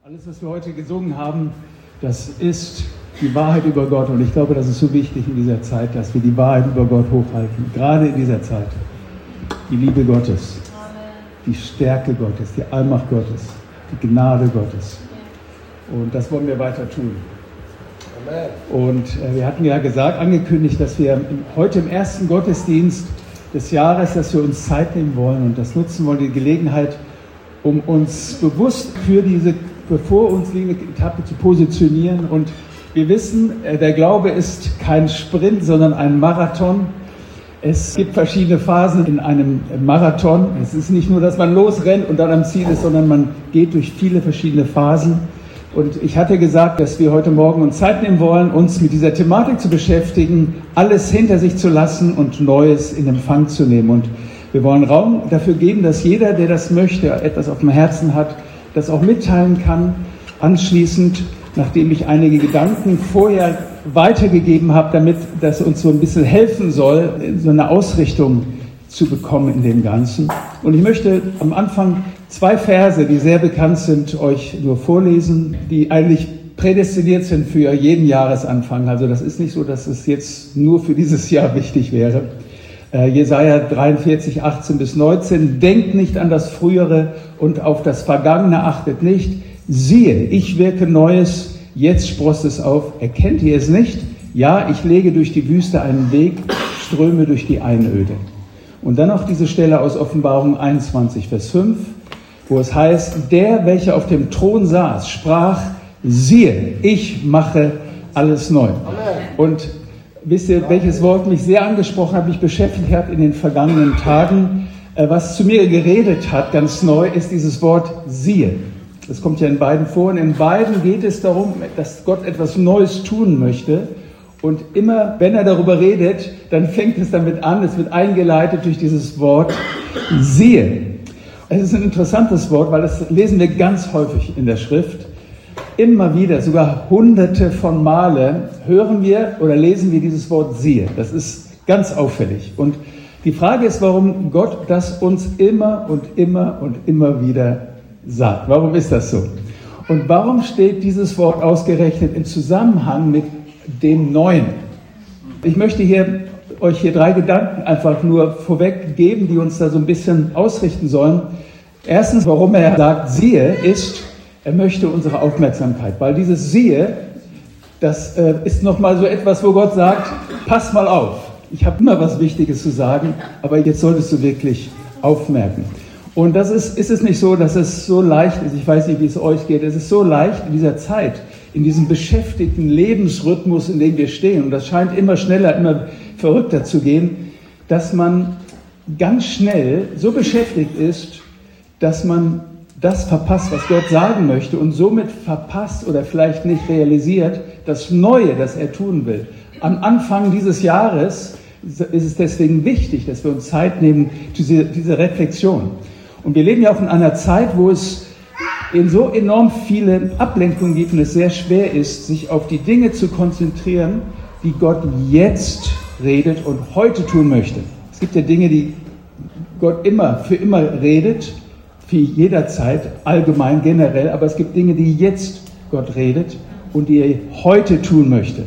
Alles, was wir heute gesungen haben, das ist die Wahrheit über Gott. Und ich glaube, das ist so wichtig in dieser Zeit, dass wir die Wahrheit über Gott hochhalten. Gerade in dieser Zeit. Die Liebe Gottes, die Stärke Gottes, die Allmacht Gottes, die Gnade Gottes. Und das wollen wir weiter tun. Und wir hatten ja angekündigt, dass wir heute im ersten Gottesdienst des Jahres, dass wir uns Zeit nehmen wollen und das nutzen wollen, die Gelegenheit, um uns bewusst für diese bevor uns liegende Etappe zu positionieren. Und wir wissen, der Glaube ist kein Sprint, sondern ein Marathon. Es gibt verschiedene Phasen in einem Marathon. Es ist nicht nur, dass man losrennt und dann am Ziel ist, sondern man geht durch viele verschiedene Phasen. Und ich hatte gesagt, dass wir heute Morgen uns Zeit nehmen wollen, uns mit dieser Thematik zu beschäftigen, alles hinter sich zu lassen und Neues in Empfang zu nehmen. Und wir wollen Raum dafür geben, dass jeder, der das möchte, etwas auf dem Herzen hat, das auch mitteilen kann. Anschließend, nachdem ich einige Gedanken vorher weitergegeben habe, damit das uns so ein bisschen helfen soll, so eine Ausrichtung zu bekommen in dem Ganzen. Und ich möchte am Anfang 2 Verse, die sehr bekannt sind, euch nur vorlesen, die eigentlich prädestiniert sind für jeden Jahresanfang. Also das ist nicht so, dass es jetzt nur für dieses Jahr wichtig wäre. Jesaja 43, 18 bis 19. Denkt nicht an das Frühere und auf das Vergangene achtet nicht. Siehe, ich wirke Neues, jetzt sproßt es auf. Erkennt ihr es nicht? Ja, ich lege durch die Wüste einen Weg, ströme durch die Einöde. Und dann noch diese Stelle aus Offenbarung 21, Vers 5, wo es heißt, der, welcher auf dem Thron saß, sprach, siehe, ich mache alles neu. Amen. Und wisst ihr, welches Wort mich sehr angesprochen hat, mich beschäftigt hat in den vergangenen Tagen, was zu mir geredet hat, ganz neu, ist dieses Wort siehe. Das kommt ja in beiden vor. Und in beiden geht es darum, dass Gott etwas Neues tun möchte. Und immer, wenn er darüber redet, dann fängt es damit an, es wird eingeleitet durch dieses Wort siehe. Es ist ein interessantes Wort, weil das lesen wir ganz häufig in der Schrift. Immer wieder, sogar hunderte von Male, hören wir oder lesen wir dieses Wort siehe. Das ist ganz auffällig. Und die Frage ist, warum Gott das uns immer und immer und immer wieder sagt. Warum ist das so? Und warum steht dieses Wort ausgerechnet im Zusammenhang mit dem Neuen? Ich möchte euch hier 3 Gedanken einfach nur vorweg geben, die uns da so ein bisschen ausrichten sollen. Erstens, warum er sagt siehe, ist, er möchte unsere Aufmerksamkeit, weil dieses Siehe, das ist nochmal so etwas, wo Gott sagt, pass mal auf, ich habe immer was Wichtiges zu sagen, aber jetzt solltest du wirklich aufmerken. Und das ist es nicht so, dass es so leicht ist, ich weiß nicht, wie es euch geht, es ist so leicht in dieser Zeit, in diesem beschäftigten Lebensrhythmus, in dem wir stehen, und das scheint immer schneller, immer verrückter zu gehen, dass man ganz schnell so beschäftigt ist, dass man das verpasst, was Gott sagen möchte und somit verpasst oder vielleicht nicht realisiert das Neue, das er tun will. Am Anfang dieses Jahres ist es deswegen wichtig, dass wir uns Zeit nehmen, diese Reflexion. Und wir leben ja auch in einer Zeit, wo es so enorm viele Ablenkungen gibt und es sehr schwer ist, sich auf die Dinge zu konzentrieren, die Gott jetzt redet und heute tun möchte. Es gibt ja Dinge, die Gott für immer redet, für jederzeit, allgemein, generell, aber es gibt Dinge, die jetzt Gott redet und die er heute tun möchte.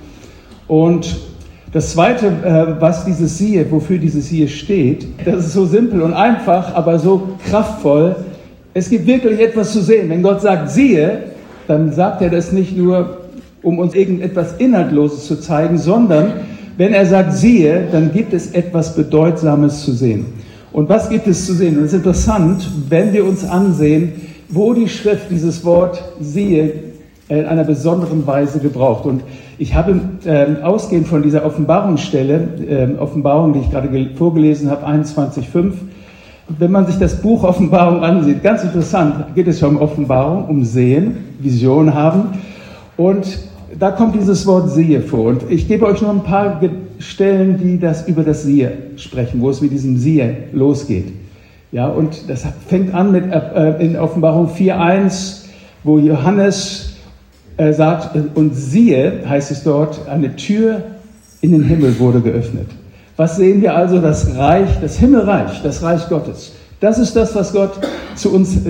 Und das Zweite, wofür dieses Siehe steht, das ist so simpel und einfach, aber so kraftvoll. Es gibt wirklich etwas zu sehen. Wenn Gott sagt siehe, dann sagt er das nicht nur, um uns irgendetwas Inhaltloses zu zeigen, sondern wenn er sagt siehe, dann gibt es etwas Bedeutsames zu sehen. Und was gibt es zu sehen? Und es ist interessant, wenn wir uns ansehen, wo die Schrift dieses Wort siehe in einer besonderen Weise gebraucht. Und ich habe ausgehend von dieser Offenbarungsstelle, Offenbarung, die ich gerade vorgelesen habe, 21,5, wenn man sich das Buch Offenbarung ansieht, ganz interessant, geht es ja um Offenbarung, um Sehen, Vision haben. Und da kommt dieses Wort siehe vor. Und ich gebe euch nur ein paar Stellen, die über das Siehe sprechen, wo es mit diesem Siehe losgeht. Ja, und das fängt an mit in Offenbarung 4,1, wo Johannes sagt, und siehe, heißt es dort, eine Tür in den Himmel wurde geöffnet. Was sehen wir also? Das Reich, das Himmelreich, das Reich Gottes. Das ist das, was Gott zu uns,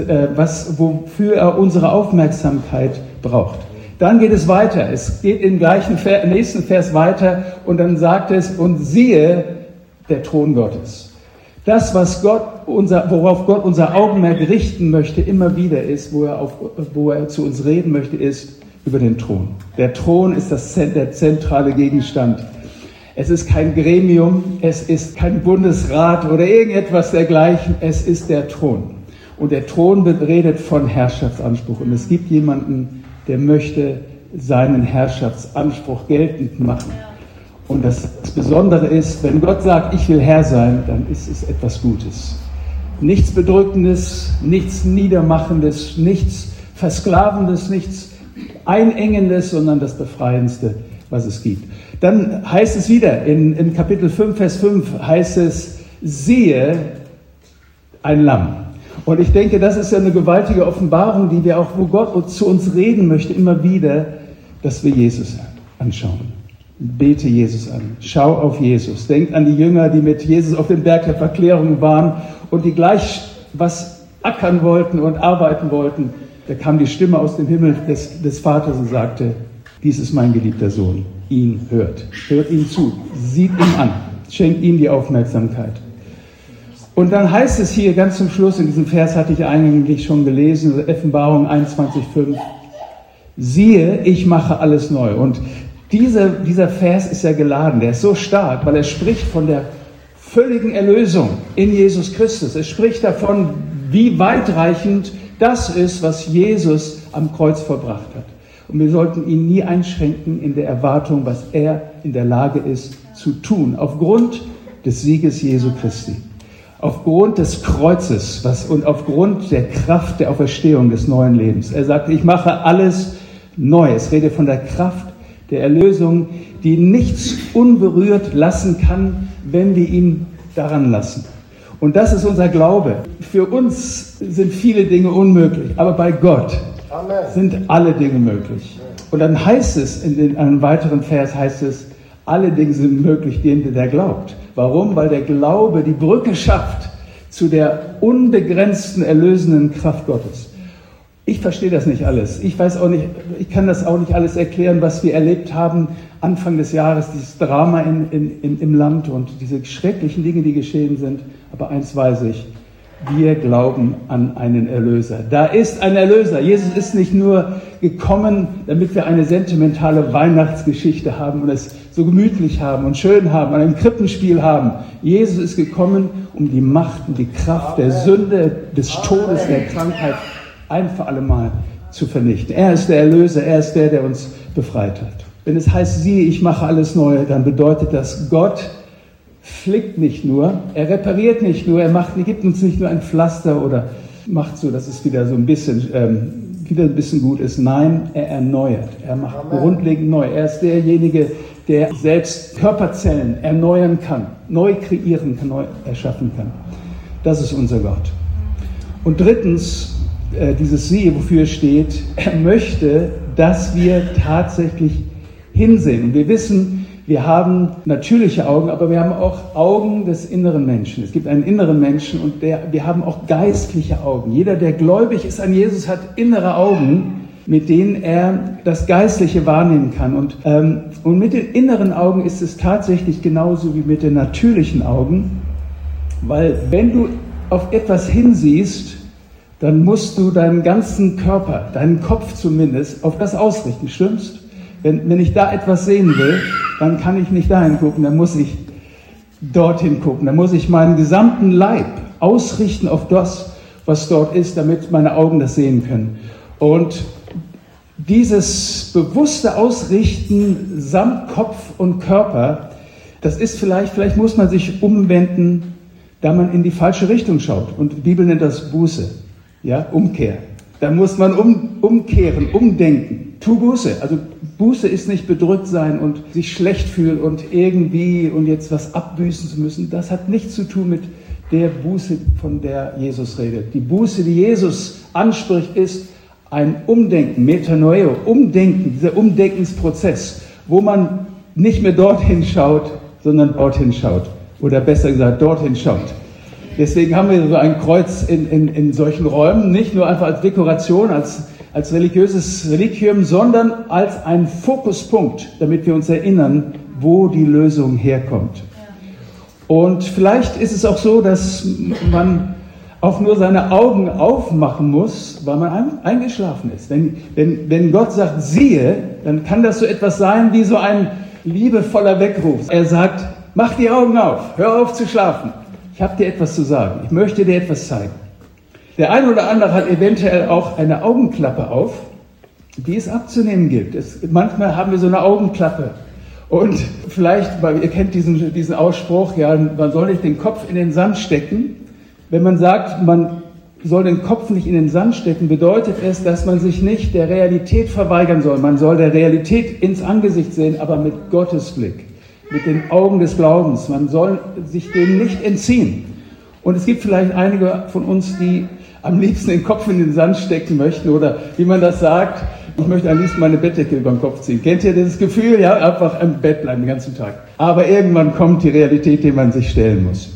wofür er unsere Aufmerksamkeit braucht. Dann geht es weiter. Es geht im nächsten Vers weiter und dann sagt es, und siehe, der Thron Gottes. Das, worauf Gott unser Augenmerk richten möchte, immer wieder ist, wo er zu uns reden möchte, ist über den Thron. Der Thron ist der zentrale Gegenstand. Es ist kein Gremium, es ist kein Bundesrat oder irgendetwas dergleichen, es ist der Thron. Und der Thron redet von Herrschaftsanspruch. Und es gibt jemanden, der möchte seinen Herrschaftsanspruch geltend machen. Und das Besondere ist, wenn Gott sagt, ich will Herr sein, dann ist es etwas Gutes. Nichts Bedrückendes, nichts Niedermachendes, nichts Versklavendes, nichts Einengendes, sondern das Befreiendste, was es gibt. Dann heißt es wieder, in Kapitel 5, Vers 5 heißt es, siehe ein Lamm. Und ich denke, das ist ja eine gewaltige Offenbarung, wo Gott zu uns reden möchte, immer wieder, dass wir Jesus anschauen. Bete Jesus an. Schau auf Jesus. Denk an die Jünger, die mit Jesus auf dem Berg der Verklärung waren und die gleich was ackern wollten und arbeiten wollten. Da kam die Stimme aus dem Himmel des Vaters und sagte, dies ist mein geliebter Sohn. Ihn hört ihm zu, sieht ihm an, schenkt ihm die Aufmerksamkeit. Und dann heißt es hier ganz zum Schluss, in diesem Vers hatte ich eigentlich schon gelesen, Offenbarung 21,5, siehe, ich mache alles neu. Und dieser Vers ist ja geladen, der ist so stark, weil er spricht von der völligen Erlösung in Jesus Christus. Er spricht davon, wie weitreichend das ist, was Jesus am Kreuz vollbracht hat. Und wir sollten ihn nie einschränken in der Erwartung, was er in der Lage ist zu tun, aufgrund des Sieges Jesu Christi, aufgrund des Kreuzes und aufgrund der Kraft der Auferstehung des neuen Lebens. Er sagt, ich mache alles neu. Es redet von der Kraft der Erlösung, die nichts unberührt lassen kann, wenn wir ihn daran lassen. Und das ist unser Glaube. Für uns sind viele Dinge unmöglich, aber bei Gott sind alle Dinge möglich. Und dann heißt es, in einem weiteren Vers heißt es, alle Dinge sind möglich dem, der glaubt. Warum? Weil der Glaube die Brücke schafft zu der unbegrenzten, erlösenden Kraft Gottes. Ich verstehe das nicht alles. Ich kann das auch nicht alles erklären, was wir erlebt haben Anfang des Jahres, dieses Drama im Land und diese schrecklichen Dinge, die geschehen sind. Aber eins weiß ich, wir glauben an einen Erlöser. Da ist ein Erlöser. Jesus ist nicht nur gekommen, damit wir eine sentimentale Weihnachtsgeschichte haben und es so gemütlich haben und schön haben, und ein Krippenspiel haben. Jesus ist gekommen, um die Macht und die Kraft der Sünde, des Todes, der Krankheit ein für alle Mal zu vernichten. Er ist der Erlöser, er ist der uns befreit hat. Wenn es heißt, siehe, ich mache alles neu, dann bedeutet das, Gott flickt nicht nur, er repariert nicht nur, er gibt uns nicht nur ein Pflaster oder macht so, dass es wieder so ein bisschen gut ist. Nein, er erneuert, er macht grundlegend neu. Er ist derjenige, der selbst Körperzellen erneuern kann, neu kreieren kann, neu erschaffen kann. Das ist unser Gott. Und drittens, dieses Siehe, wofür es steht, er möchte, dass wir tatsächlich hinsehen. Und wir wissen, wir haben natürliche Augen, aber wir haben auch Augen des inneren Menschen. Es gibt einen inneren Menschen und wir haben auch geistliche Augen. Jeder, der gläubig ist an Jesus, hat innere Augen, mit denen er das Geistliche wahrnehmen kann. Und mit den inneren Augen ist es tatsächlich genauso wie mit den natürlichen Augen, weil wenn du auf etwas hinsiehst, dann musst du deinen ganzen Körper, deinen Kopf zumindest, auf das ausrichten, stimmt's? Wenn ich da etwas sehen will, dann kann ich nicht dahin gucken, dann muss ich dorthin gucken. Dann muss ich meinen gesamten Leib ausrichten auf das, was dort ist, damit meine Augen das sehen können. Und dieses bewusste Ausrichten samt Kopf und Körper, das ist vielleicht muss man sich umwenden, da man in die falsche Richtung schaut. Und die Bibel nennt das Buße, ja, Umkehr. Da muss man umkehren, umdenken. Tu Buße. Also Buße ist nicht bedrückt sein und sich schlecht fühlen und jetzt was abbüßen zu müssen. Das hat nichts zu tun mit der Buße, von der Jesus redet. Die Buße, die Jesus anspricht, ist ein Umdenken, Metanoeo, Umdenken, dieser Umdenkensprozess, wo man nicht mehr dorthin schaut, sondern dorthin schaut. Oder besser gesagt, dorthin schaut. Deswegen haben wir so ein Kreuz in solchen Räumen, nicht nur einfach als Dekoration, als religiöses Reliquium, sondern als ein Fokuspunkt, damit wir uns erinnern, wo die Lösung herkommt. Und vielleicht ist es auch so, dass man auch nur seine Augen aufmachen muss, weil man eingeschlafen ist. Wenn Gott sagt, siehe, dann kann das so etwas sein wie so ein liebevoller Weckruf. Er sagt, mach die Augen auf, hör auf zu schlafen. Ich habe dir etwas zu sagen, ich möchte dir etwas zeigen. Der eine oder andere hat eventuell auch eine Augenklappe auf, die es abzunehmen gilt. Manchmal haben wir so eine Augenklappe. Und vielleicht, weil ihr kennt diesen Ausspruch, ja, man soll nicht den Kopf in den Sand stecken. Wenn man sagt, man soll den Kopf nicht in den Sand stecken, bedeutet es, dass man sich nicht der Realität verweigern soll. Man soll der Realität ins Angesicht sehen, aber mit Gottes Blick, mit den Augen des Glaubens. Man soll sich dem nicht entziehen. Und es gibt vielleicht einige von uns, die am liebsten den Kopf in den Sand stecken möchten oder wie man das sagt, ich möchte am liebsten meine Bettdecke über den Kopf ziehen. Kennt ihr dieses Gefühl? Ja, einfach im Bett bleiben den ganzen Tag. Aber irgendwann kommt die Realität, der man sich stellen muss.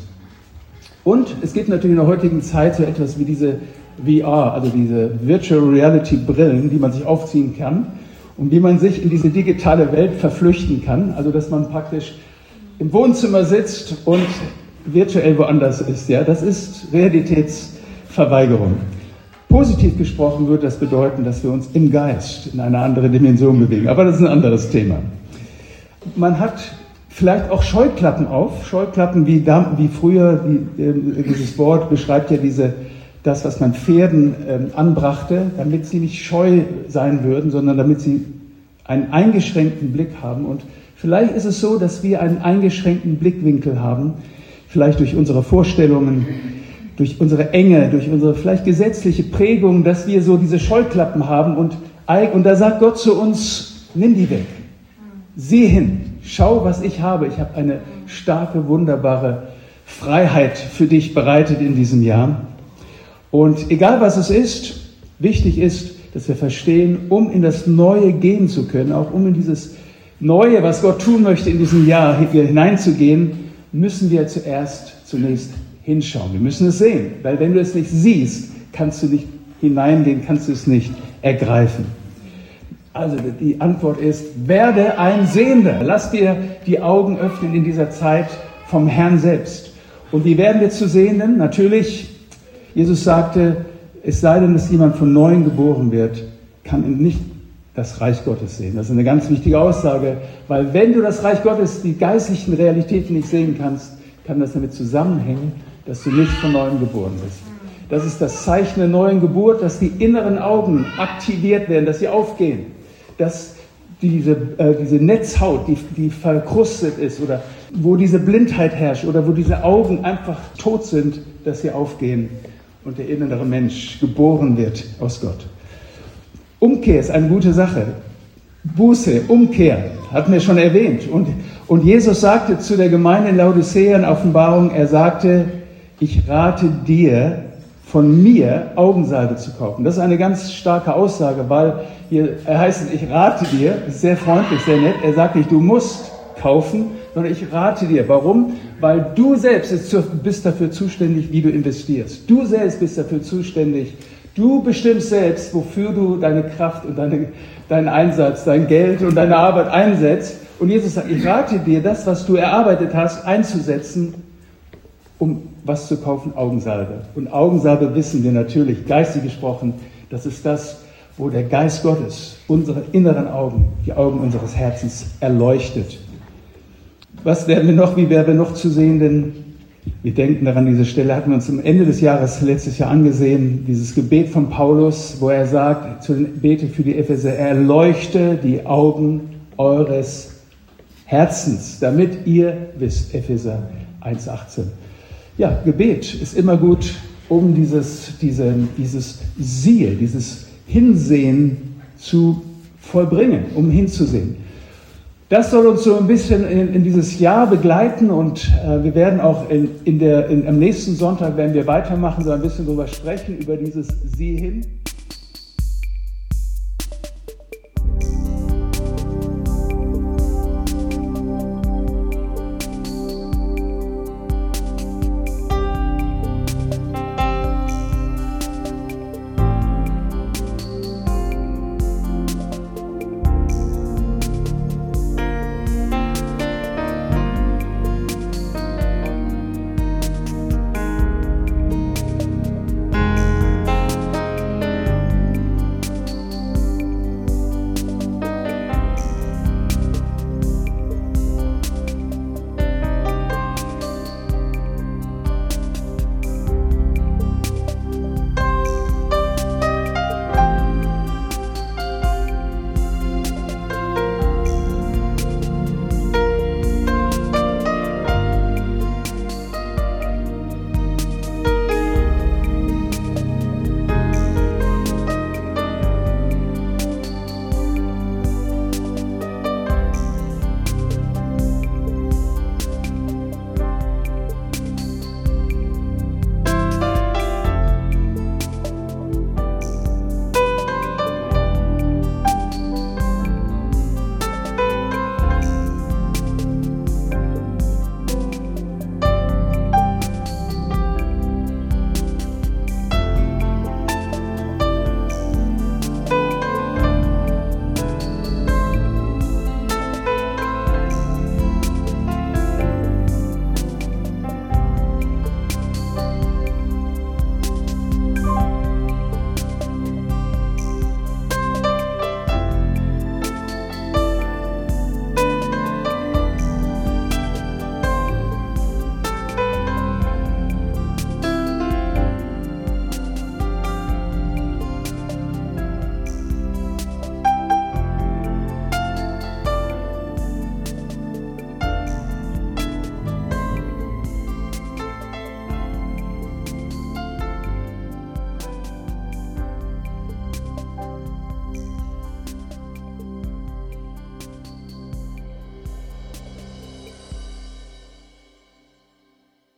Und es gibt natürlich in der heutigen Zeit so etwas wie diese VR, also diese Virtual Reality Brillen, die man sich aufziehen kann und wie man sich in diese digitale Welt verflüchten kann. Also dass man praktisch im Wohnzimmer sitzt und virtuell woanders ist. Ja, das ist Realitätsverweigerung. Positiv gesprochen würde das bedeuten, dass wir uns im Geist in eine andere Dimension bewegen. Aber das ist ein anderes Thema. Man hat vielleicht auch Scheuklappen auf. Scheuklappen wie früher, dieses Wort beschreibt ja das, was man Pferden anbrachte, damit sie nicht scheu sein würden, sondern damit sie einen eingeschränkten Blick haben. Und vielleicht ist es so, dass wir einen eingeschränkten Blickwinkel haben, vielleicht durch unsere Vorstellungen, durch unsere Enge, durch unsere vielleicht gesetzliche Prägung, dass wir so diese Scheuklappen haben und da sagt Gott zu uns, nimm die weg, sieh hin, schau, was ich habe. Ich habe eine starke, wunderbare Freiheit für dich bereitet in diesem Jahr. Und egal was es ist, wichtig ist, dass wir verstehen, um in das Neue gehen zu können, auch um in dieses Neue, was Gott tun möchte in diesem Jahr hineinzugehen, müssen wir zunächst hinschauen. Wir müssen es sehen, weil wenn du es nicht siehst, kannst du nicht hineingehen, kannst du es nicht ergreifen. Also die Antwort ist, werde ein Sehender. Lass dir die Augen öffnen in dieser Zeit vom Herrn selbst. Und wie werden wir zu Sehenden? Natürlich, Jesus sagte, es sei denn, dass jemand von Neuem geboren wird, kann nicht das Reich Gottes sehen. Das ist eine ganz wichtige Aussage, weil wenn du das Reich Gottes, die geistlichen Realitäten nicht sehen kannst, kann das damit zusammenhängen, dass du nicht von Neuem geboren bist. Das ist das Zeichen der neuen Geburt, dass die inneren Augen aktiviert werden, dass sie aufgehen, dass diese Netzhaut, die verkrustet ist oder wo diese Blindheit herrscht oder wo diese Augen einfach tot sind, dass sie aufgehen und der innere Mensch geboren wird aus Gott. Umkehr ist eine gute Sache. Buße, Umkehr, hatten wir schon erwähnt. Und Jesus sagte zu der Gemeinde in Laodicea in Offenbarung, er sagte, ich rate dir, von mir Augensalbe zu kaufen. Das ist eine ganz starke Aussage, weil er heißt, ich rate dir, ist sehr freundlich, sehr nett. Er sagt nicht, du musst kaufen, sondern ich rate dir. Warum? Weil du selbst bist dafür zuständig, wie du investierst. Du selbst bist dafür zuständig. Du bestimmst selbst, wofür du deine Kraft und deinen Einsatz, dein Geld und deine Arbeit einsetzt. Und Jesus sagt, ich rate dir, das, was du erarbeitet hast, einzusetzen, um was zu kaufen? Augensalbe. Und Augensalbe wissen wir natürlich, geistig gesprochen, das ist das, wo der Geist Gottes unsere inneren Augen, die Augen unseres Herzens erleuchtet. Was werden wir noch, wie werden wir noch zu Sehenden? Wir denken daran, diese Stelle hatten wir uns am Ende des Jahres letztes Jahr angesehen, dieses Gebet von Paulus, wo er sagt, bete für die Epheser, erleuchte die Augen eures Herzens, damit ihr wisst, Epheser 1,18. Ja, Gebet ist immer gut, um dieses Siehe, dieses Hinsehen zu vollbringen, um hinzusehen. Das soll uns so ein bisschen in dieses Jahr begleiten und wir werden auch am nächsten Sonntag werden wir weitermachen, so ein bisschen darüber sprechen, über dieses Sieh hin.